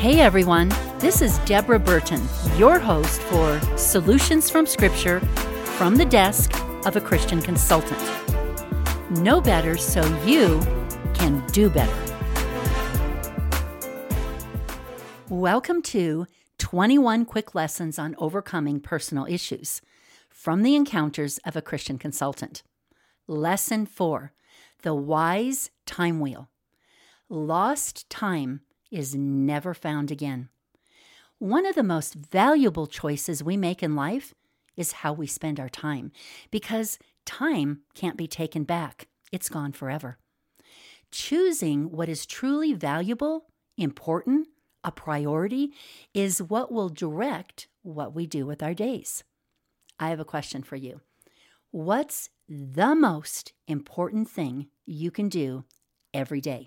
Hey everyone, this is Deborah Burton, your host for Solutions from Scripture from the desk of a Christian consultant. Know better so you can do better. Welcome to 21 Quick Lessons on Overcoming Personal Issues from the Encounters of a Christian Consultant. Lesson 4, The Wise Time Wheel. Lost time is never found again. One of the most valuable choices we make in life is how we spend our time, because time can't be taken back. It's gone forever. Choosing what is truly valuable, important, a priority, is what will direct what we do with our days. I have a question for you. What's the most important thing you can do every day?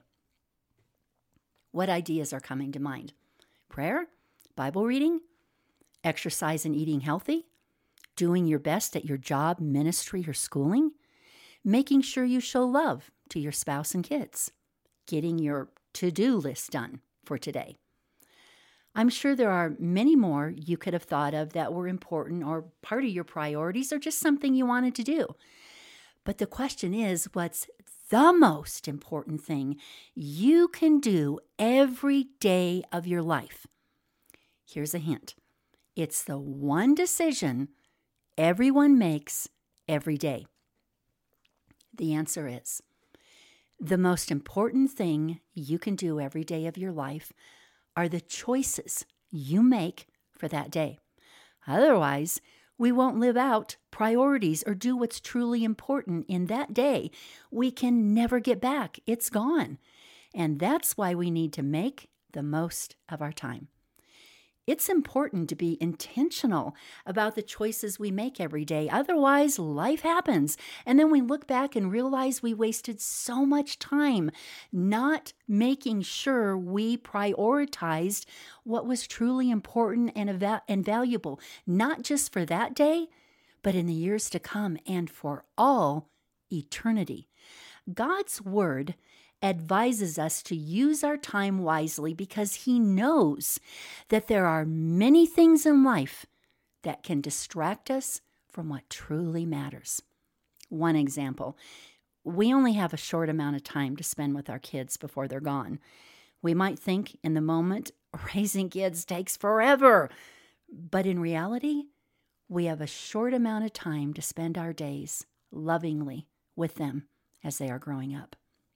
What ideas are coming to mind? Prayer? Bible reading? Exercise and eating healthy? Doing your best at your job, ministry, or schooling? Making sure you show love to your spouse and kids? Getting your to-do list done for today? I'm sure there are many more you could have thought of that were important or part of your priorities or just something you wanted to do. But the question is, what's the most important thing you can do every day of your life? Here's a hint. It's the one decision everyone makes every day. The answer is, the most important thing you can do every day of your life are the choices you make for that day. Otherwise, we won't live out priorities or do what's truly important in that day. We can never get back. It's gone. And that's why we need to make the most of our time. It's important to be intentional about the choices we make every day. Otherwise, life happens. And then we look back and realize we wasted so much time not making sure we prioritized what was truly important and valuable, not just for that day, but in the years to come and for all eternity. God's Word advises us to use our time wisely because He knows that there are many things in life that can distract us from what truly matters. One example, we only have a short amount of time to spend with our kids before they're gone. We might think in the moment, raising kids takes forever, but in reality, we have a short amount of time to spend our days lovingly with them as they are growing up.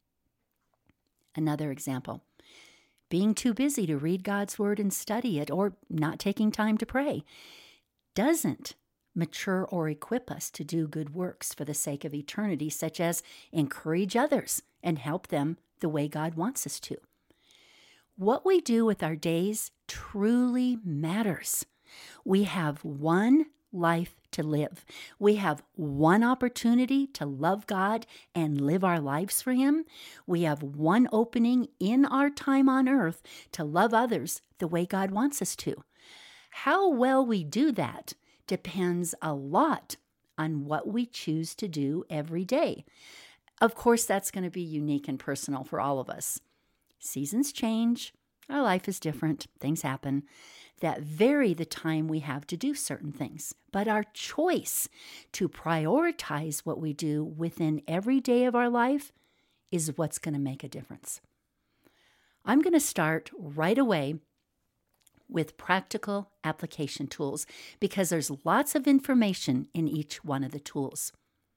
Another example, being too busy to read God's Word and study it, or not taking time to pray, doesn't mature or equip us to do good works for the sake of eternity, such as encourage others and help them the way God wants us to. What we do with our days truly matters. We have one life to live. We have one opportunity to love God and live our lives for Him. We have one opening in our time on earth to love others the way God wants us to. How well we do that depends a lot on what we choose to do every day. Of course, that's going to be unique and personal for all of us. Seasons change. Our life is different. Things happen that vary the time we have to do certain things. But our choice to prioritize what we do within every day of our life is what's going to make a difference. I'm going to start right away with practical application tools because there's lots of information in each one of the tools.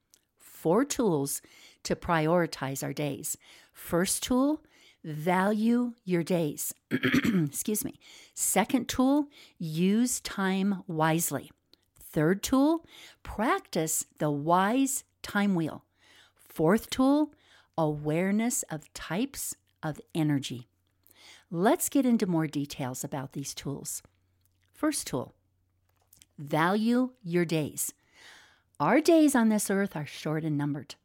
4 tools to prioritize our days. First tool, value your days. Excuse me. Second tool, use time wisely. Third tool, practice the wise time wheel. Fourth tool, awareness of types of energy. Let's get into more details about these tools. First tool, value your days. Our days on this earth are short and numbered.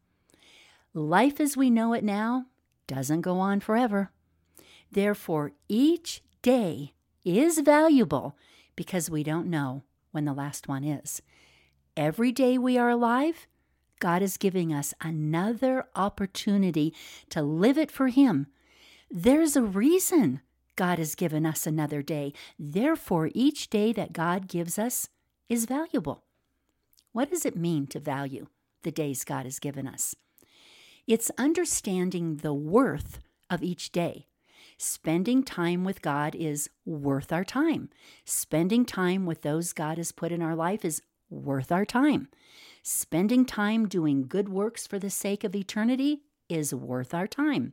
Life as we know it now doesn't go on forever. Therefore, each day is valuable because we don't know when the last one is. Every day we are alive, God is giving us another opportunity to live it for Him. There's a reason God has given us another day. Therefore, each day that God gives us is valuable. What does it mean to value the days God has given us? It's understanding the worth of each day. Spending time with God is worth our time. Spending time with those God has put in our life is worth our time. Spending time doing good works for the sake of eternity is worth our time.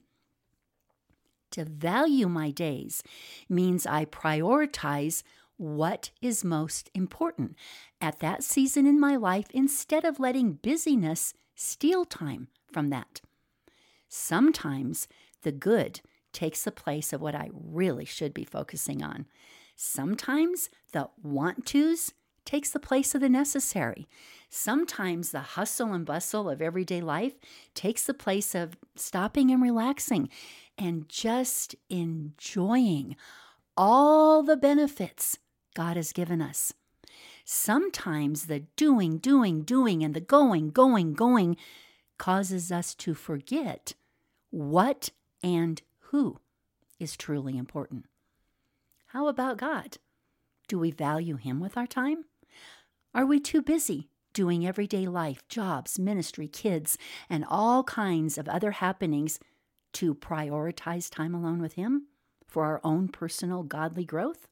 To value my days means I prioritize what is most important at that season in my life instead of letting busyness steal time from that. Sometimes the good takes the place of what I really should be focusing on. Sometimes the want-tos takes the place of the necessary. Sometimes the hustle and bustle of everyday life takes the place of stopping and relaxing and just enjoying all the benefits God has given us. Sometimes the doing, and the going causes us to forget what and who is truly important. How about God? Do we value Him with our time? Are we too busy doing everyday life, jobs, ministry, kids, and all kinds of other happenings to prioritize time alone with Him for our own personal godly growth?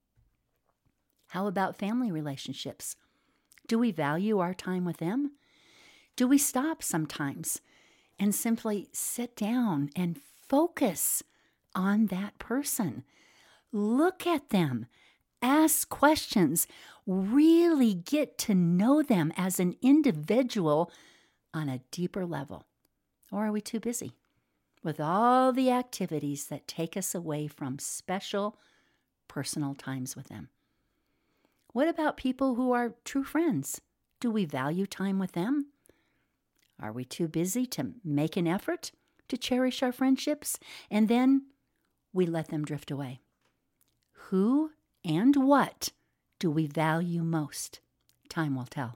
How about family relationships? Do we value our time with them? Do we stop sometimes and simply sit down and focus on that person? Look at them, ask questions, really get to know them as an individual on a deeper level. Or are we too busy with all the activities that take us away from special personal times with them? What about people who are true friends? Do we value time with them? Are we too busy to make an effort to cherish our friendships, and then we let them drift away? Who and what do we value most? Time will tell.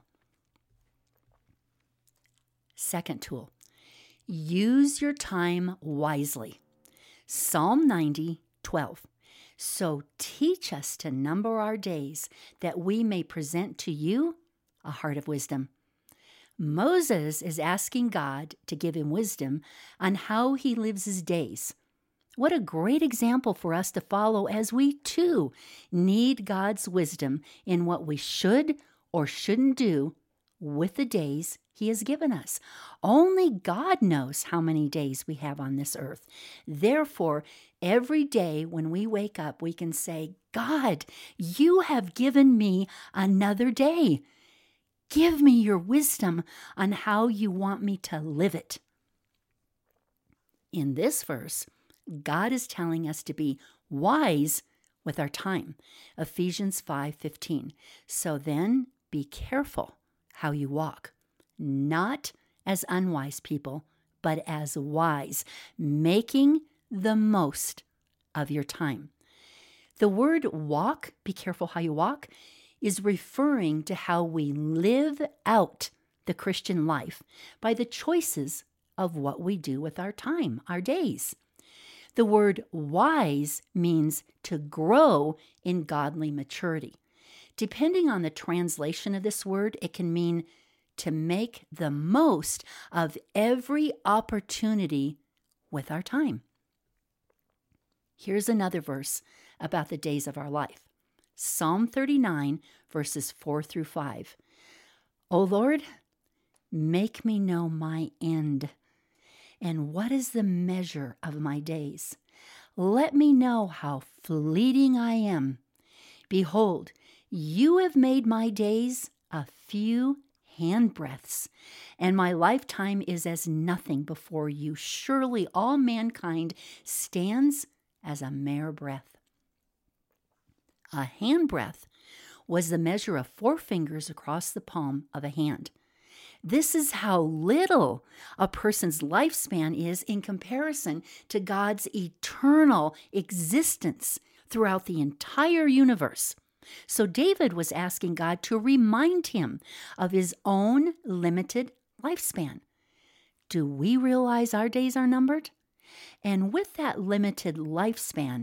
Second tool, use your time wisely. Psalm 90:12. So teach us to number our days, that we may present to you a heart of wisdom. Moses is asking God to give him wisdom on how he lives his days. What a great example for us to follow, as we too need God's wisdom in what we should or shouldn't do with the days He has given us. Only God knows how many days we have on this earth. Therefore, every day when we wake up, we can say, God, you have given me another day. Give me your wisdom on how you want me to live it. In this verse, God is telling us to be wise with our time. Ephesians 5:15. So then, be careful how you walk, not as unwise people, but as wise, making the most of your time. The word walk, be careful how you walk, is referring to how we live out the Christian life by the choices of what we do with our time, our days. The word wise means to grow in godly maturity. Depending on the translation of this word, it can mean to make the most of every opportunity with our time. Here's another verse about the days of our life. Psalm 39, verses 4-5. O Lord, make me know my end, and what is the measure of my days. Let me know how fleeting I am. Behold, you have made my days a few handbreadths, and my lifetime is as nothing before you. Surely all mankind stands as a mere breath. A handbreadth was the measure of 4 fingers across the palm of a hand. This is how little a person's lifespan is in comparison to God's eternal existence throughout the entire universe. So David was asking God to remind him of his own limited lifespan. Do we realize our days are numbered? And with that limited lifespan,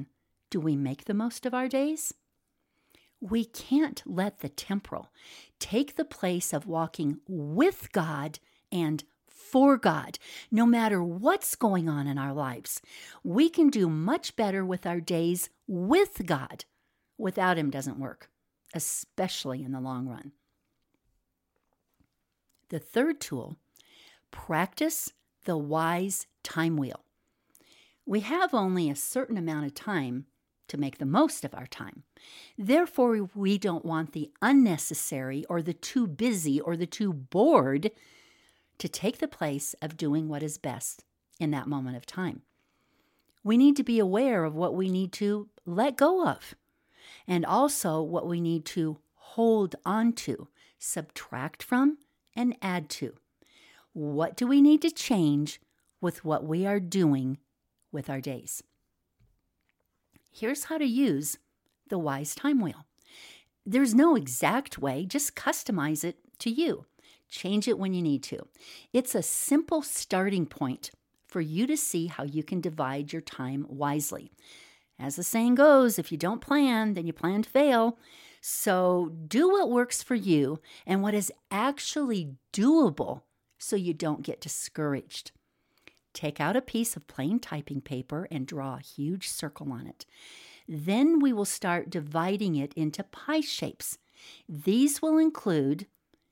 Do we make the most of our days? We can't let the temporal take the place of walking with God and for God. No matter what's going on in our lives, we can do much better with our days with God. Without Him doesn't work, especially in the long run. The third tool, practice the wise time wheel. We have only a certain amount of time to make the most of our time. Therefore, we don't want the unnecessary or the too busy or the too bored to take the place of doing what is best in that moment of time. We need to be aware of what we need to let go of and also what we need to hold on to, subtract from, and add to. What do we need to change with what we are doing with our days? Here's how to use the wise time wheel. There's no exact way, just customize it to you. Change it when you need to. It's a simple starting point for you to see how you can divide your time wisely. As the saying goes, if you don't plan, then you plan to fail. So do what works for you and what is actually doable so you don't get discouraged. Take out a piece of plain typing paper and draw a huge circle on it. Then we will start dividing it into pie shapes. These will include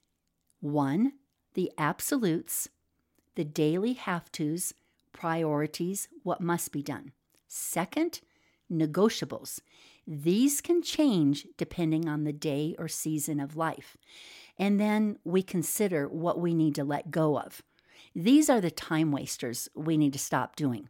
1, the absolutes, the daily have-tos, priorities, what must be done. 2nd, negotiables. These can change depending on the day or season of life. And then we consider what we need to let go of. These are the time wasters we need to stop doing.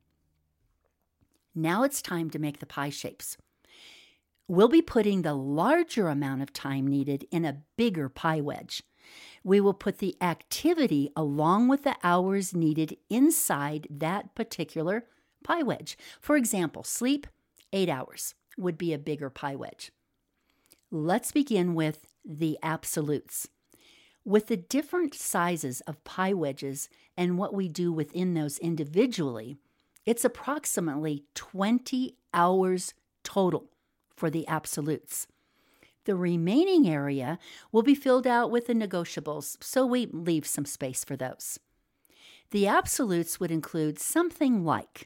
Now it's time to make the pie shapes. We'll be putting the larger amount of time needed in a bigger pie wedge. We will put the activity along with the hours needed inside that particular pie wedge. For example, sleep, 8 hours would be a bigger pie wedge. Let's begin with the absolutes. With the different sizes of pie wedges and what we do within those individually, it's approximately 20 hours total for the absolutes. The remaining area will be filled out with the negotiables, so we leave some space for those. The absolutes would include something like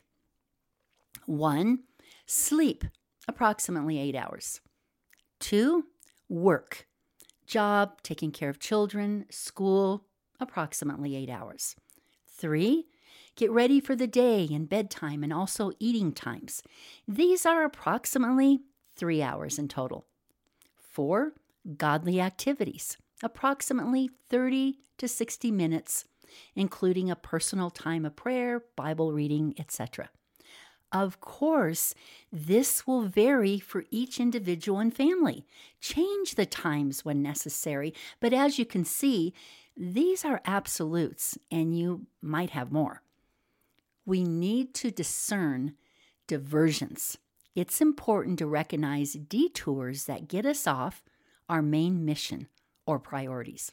1, sleep, approximately 8 hours. 2, work. Job, taking care of children, school, approximately 8 hours. 3, get ready for the day and bedtime and also eating times. These are approximately 3 hours in total. 4, godly activities, approximately 30 to 60 minutes, including a personal time of prayer, Bible reading, etc. Of course, this will vary for each individual and family. Change the times when necessary, but as you can see, these are absolutes and you might have more. We need to discern diversions. It's important to recognize detours that get us off our main mission or priorities.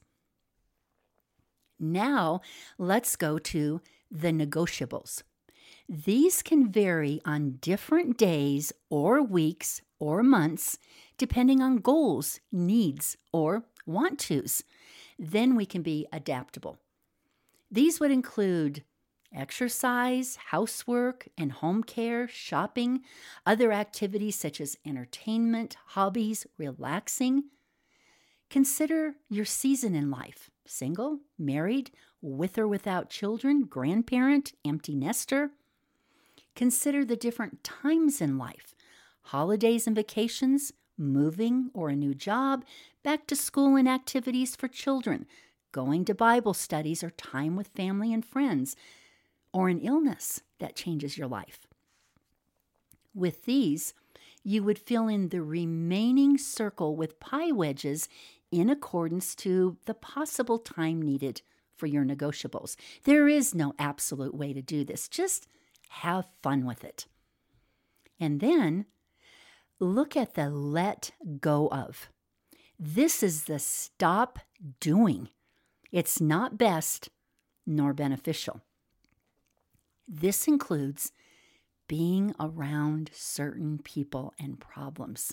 Now, let's go to the negotiables. These can vary on different days or weeks or months, depending on goals, needs, or want-tos. Then we can be adaptable. These would include exercise, housework, and home care, shopping, other activities such as entertainment, hobbies, relaxing. Consider your season in life: single, married, with or without children, grandparent, empty nester. Consider the different times in life: holidays and vacations, moving or a new job, back to school and activities for children, going to Bible studies or time with family and friends, or an illness that changes your life. With these, you would fill in the remaining circle with pie wedges in accordance to the possible time needed for your negotiables. There is no absolute way to do this. Just have fun with it. And then look at the let go of. This is the stop doing. It's not best nor beneficial. This includes being around certain people and problems.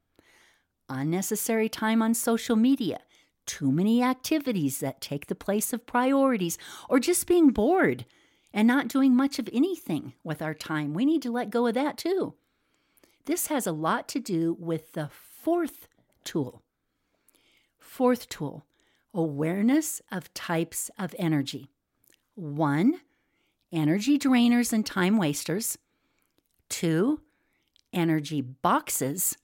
Unnecessary time on social media, too many activities that take the place of priorities, or just being bored and not doing much of anything with our time. We need to let go of that too. This has a lot to do with the fourth tool. Fourth tool, awareness of types of energy. 1, energy drainers and time wasters. 2, energy boxes.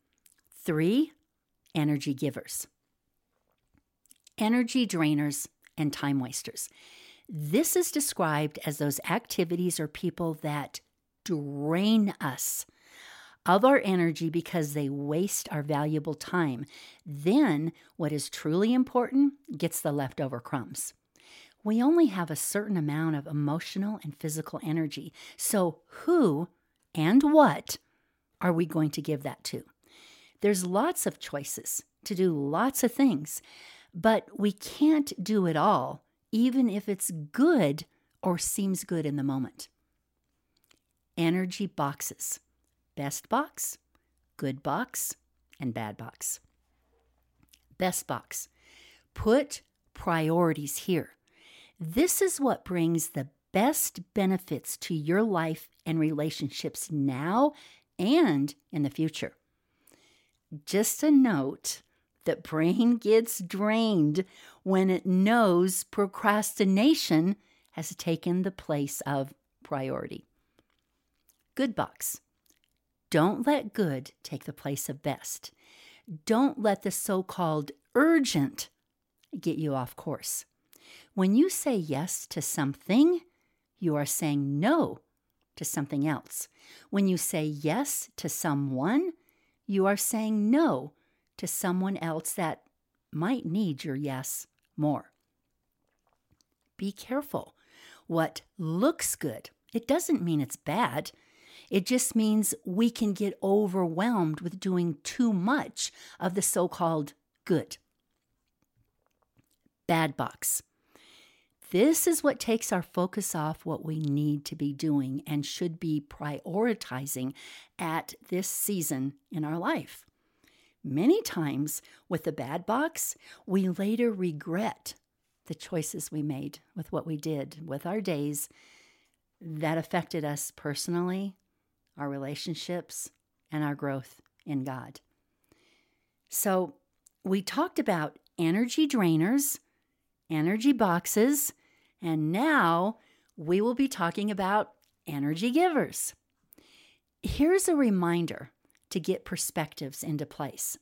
3, energy givers. Energy drainers and time wasters. This is described as those activities or people that drain us of our energy because they waste our valuable time. Then what is truly important gets the leftover crumbs. We only have a certain amount of emotional and physical energy. So who and what are we going to give that to? There's lots of choices to do lots of things, but we can't do it all, even if it's good or seems good in the moment. Energy boxes. Best box, good box, and bad box. Best box. Put priorities here. This is what brings the best benefits to your life and relationships now and in the future. Just a note that brain gets drained when it knows procrastination has taken the place of priority. Good box. Don't let good take the place of best. Don't let the so-called urgent get you off course. When you say yes to something, you are saying no to something else. When you say yes to someone, you are saying no to someone else that might need your yes more. Be careful. What looks good, it doesn't mean it's bad. It just means we can get overwhelmed with doing too much of the so-called good. Bad box. This is what takes our focus off what we need to be doing and should be prioritizing at this season in our life. Many times with the bad box, we later regret the choices we made with what we did with our days that affected us personally, our relationships, and our growth in God. So we talked about energy drainers, energy boxes, and now we will be talking about energy givers. Here's a reminder to get perspectives into place.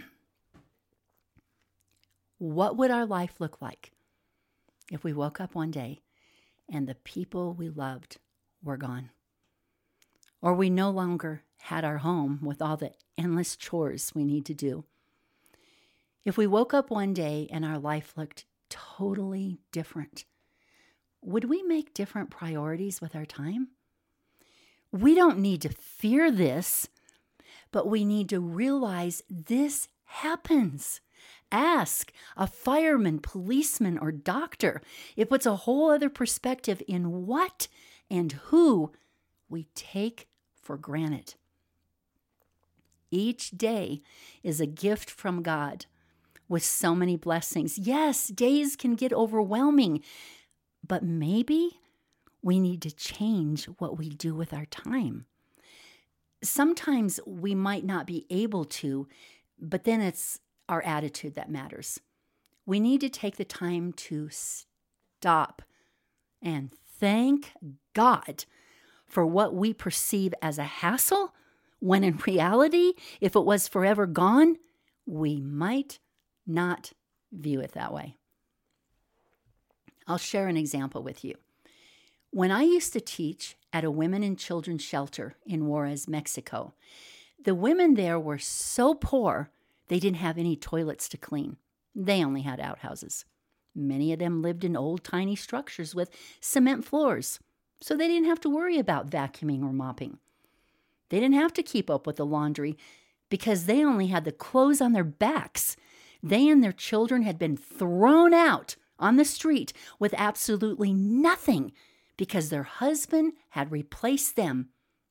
What would our life look like if we woke up one day and the people we loved were gone? Or we no longer had our home with all the endless chores we need to do? If we woke up one day and our life looked totally different, would we make different priorities with our time? We don't need to fear this, but we need to realize this happens. Ask a fireman, policeman, or doctor. It puts a whole other perspective in what and who we take for granted. Each day is a gift from God with so many blessings. Yes, days can get overwhelming, but maybe we need to change what we do with our time. Sometimes we might not be able to, but then it's our attitude that matters. We need to take the time to stop and thank God for what we perceive as a hassle, when in reality, if it was forever gone, we might not view it that way. I'll share an example with you. When I used to teach at a women and children shelter in Juarez, Mexico, the women there were so poor they didn't have any toilets to clean. They only had outhouses. Many of them lived in old tiny structures with cement floors, so they didn't have to worry about vacuuming or mopping. They didn't have to keep up with the laundry because they only had the clothes on their backs. They and their children had been thrown out on the street with absolutely nothing because their husband had replaced them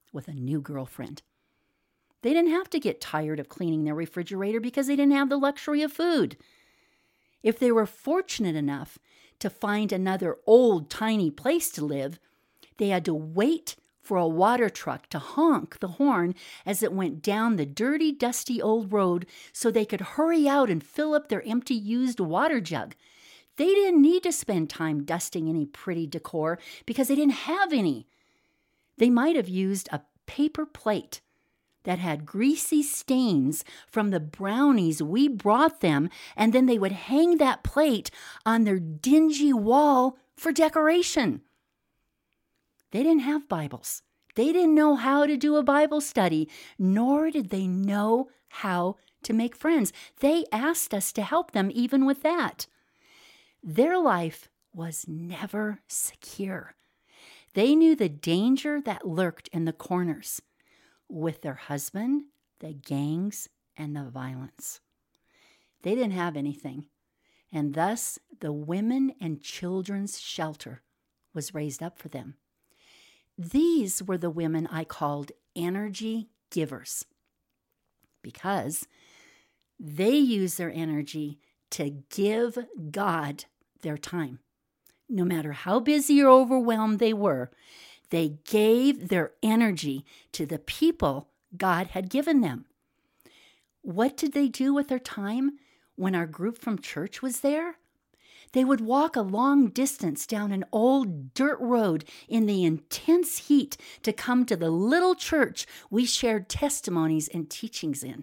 with a new girlfriend. They didn't have to get tired of cleaning their refrigerator because they didn't have the luxury of food. If they were fortunate enough to find another old, tiny place to live, they had to wait for a water truck to honk the horn as it went down the dirty, dusty old road so they could hurry out and fill up their empty, used water jug. They didn't need to spend time dusting any pretty decor because they didn't have any. They might have used a paper plate that had greasy stains from the brownies we brought them, and then they would hang that plate on their dingy wall for decoration. They didn't have Bibles. They didn't know how to do a Bible study, nor did they know how to make friends. They asked us to help them even with that. Their life was never secure. They knew the danger that lurked in the corners with their husband, the gangs, and the violence. They didn't have anything, and thus the women and children's shelter was raised up for them. These were the women I called energy givers because they used their energy to give God their time. No matter how busy or overwhelmed they were, they gave their energy to the people God had given them. What did they do with their time when our group from church was there? They would walk a long distance down an old dirt road in the intense heat to come to the little church we shared testimonies and teachings in.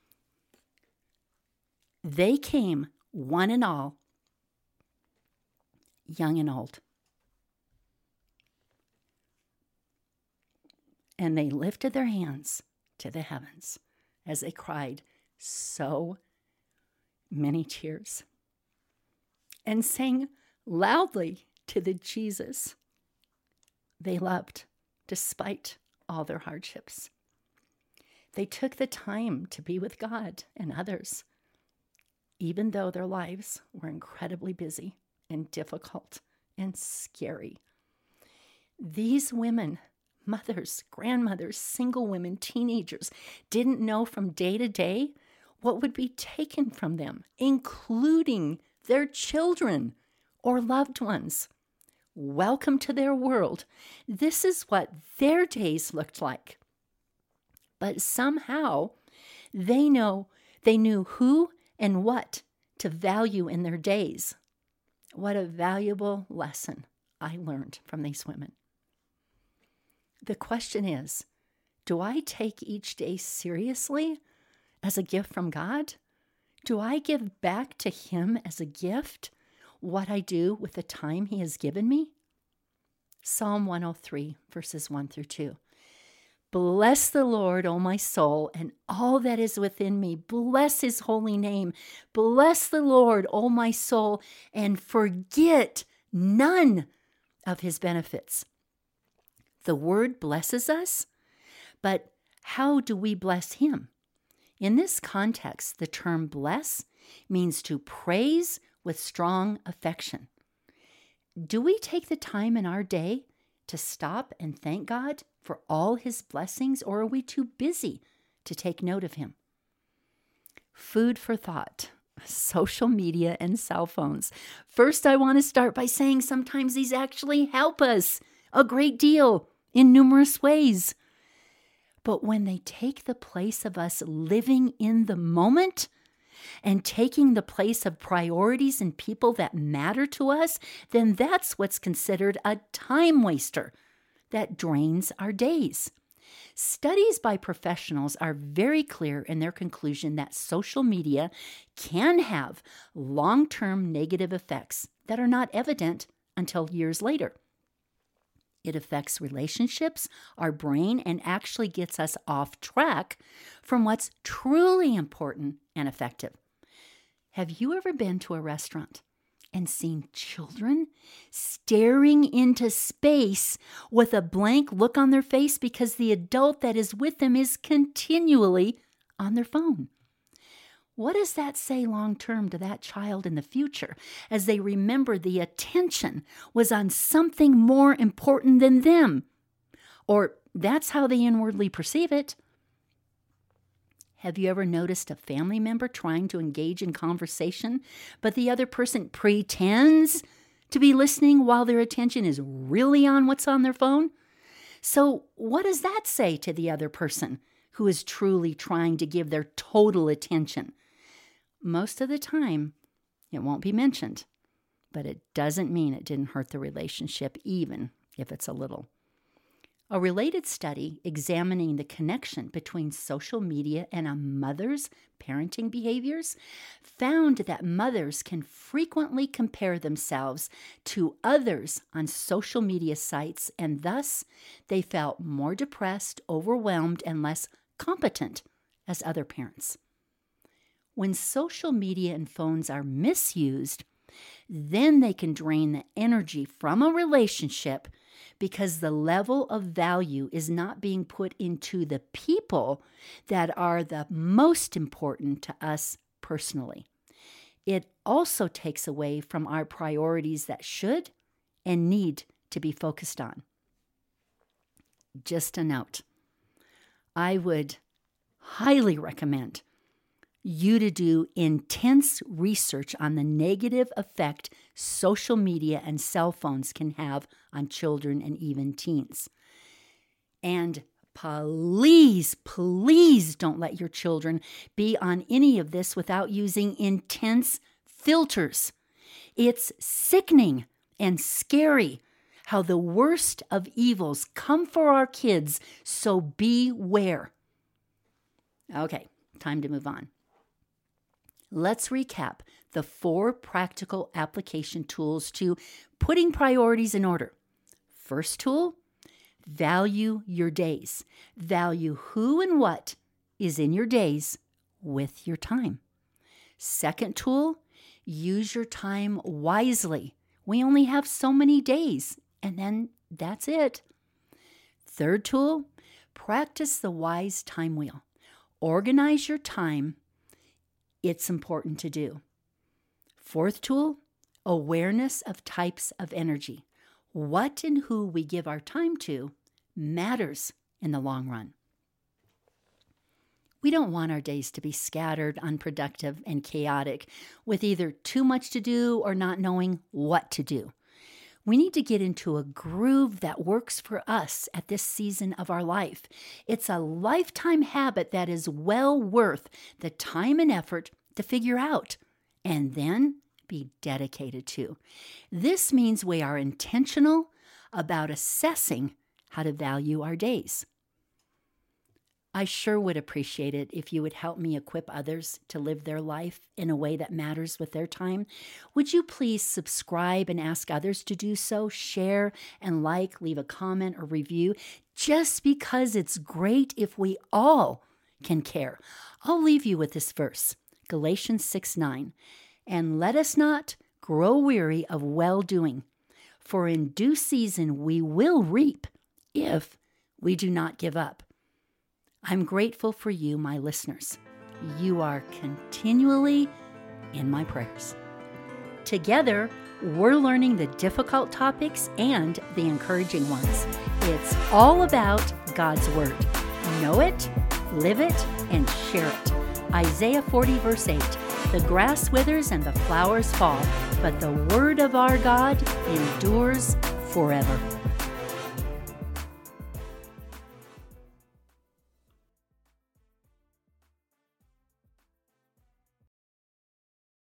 They came, one and all, young and old. And they lifted their hands to the heavens as they cried so many tears and sang loudly to the Jesus they loved despite all their hardships. They took the time to be with God and others, even though their lives were incredibly busy and difficult and scary. These women, mothers, grandmothers, single women, teenagers, didn't know from day to day what would be taken from them, including their children or loved ones. Welcome to their world. This is what their days looked like. But somehow they knew who and what to value in their days. What a valuable lesson I learned from these women. The question is, do I take each day seriously as a gift from God? Do I give back to Him as a gift what I do with the time He has given me? Psalm 103, verses 1 through 2. Bless the Lord, O my soul, and all that is within me. Bless His holy name. Bless the Lord, O my soul, and forget none of His benefits. The word blesses us, but how do we bless Him? In this context, the term bless means to praise with strong affection. Do we take the time in our day to stop and thank God for all His blessings, or are we too busy to take note of Him? Food for thought, social media and cell phones. First, I want to start by saying sometimes these actually help us a great deal in numerous ways. But when they take the place of us living in the moment and taking the place of priorities and people that matter to us, then that's what's considered a time waster that drains our days. Studies by professionals are very clear in their conclusion that social media can have long-term negative effects that are not evident until years later. It affects relationships, our brain, and actually gets us off track from what's truly important and effective. Have you ever been to a restaurant and seen children staring into space with a blank look on their face because the adult that is with them is continually on their phone? What does that say long-term to that child in the future as they remember the attention was on something more important than them? Or That's how they inwardly perceive it. Have you ever noticed a family member trying to engage in conversation, but the other person pretends to be listening while their attention is really on what's on their phone? So what does that say to the other person who is truly trying to give their total attention? Most of the time, it won't be mentioned, but it doesn't mean it didn't hurt the relationship, even if it's a little. A related study examining the connection between social media and a mother's parenting behaviors found that mothers can frequently compare themselves to others on social media sites, and thus they felt more depressed, overwhelmed, and less competent as other parents. When social media and phones are misused, then they can drain the energy from a relationship because the level of value is not being put into the people that are the most important to us personally. It also takes away from our priorities that should and need to be focused on. Just a note, I would highly recommend you to do intense research on the negative effect social media and cell phones can have on children and even teens. And please, please don't let your children be on any of this without using intense filters. It's sickening and scary how the worst of evils come for our kids, so beware. Okay, time to move on. Let's recap the 4 practical application tools to putting priorities in order. First tool, value your days. Value who and what is in your days with your time. Second tool, use your time wisely. We only have so many days, and then that's it. Third tool, practice the wise time wheel. Organize your time. It's important to do. Fourth tool, awareness of types of energy. What and who we give our time to matters in the long run. We don't want our days to be scattered, unproductive, and chaotic, with either too much to do or not knowing what to do. We need to get into a groove that works for us at this season of our life. It's a lifetime habit that is well worth the time and effort to figure out and then be dedicated to. This means we are intentional about assessing how to value our days. I sure would appreciate it if you would help me equip others to live their life in a way that matters with their time. Would you please subscribe and ask others to do so? Share and leave a comment or review, just because it's great if we all can care. I'll leave you with this verse, Galatians 6:9. And let us not grow weary of well-doing, for in due season we will reap if we do not give up. I'm grateful for you, my listeners. You are continually in my prayers. Together, we're learning the difficult topics and the encouraging ones. It's all about God's Word. Know it, live it, and share it. Isaiah 40, verse 8. The grass withers and the flowers fall, but the word of our God endures forever.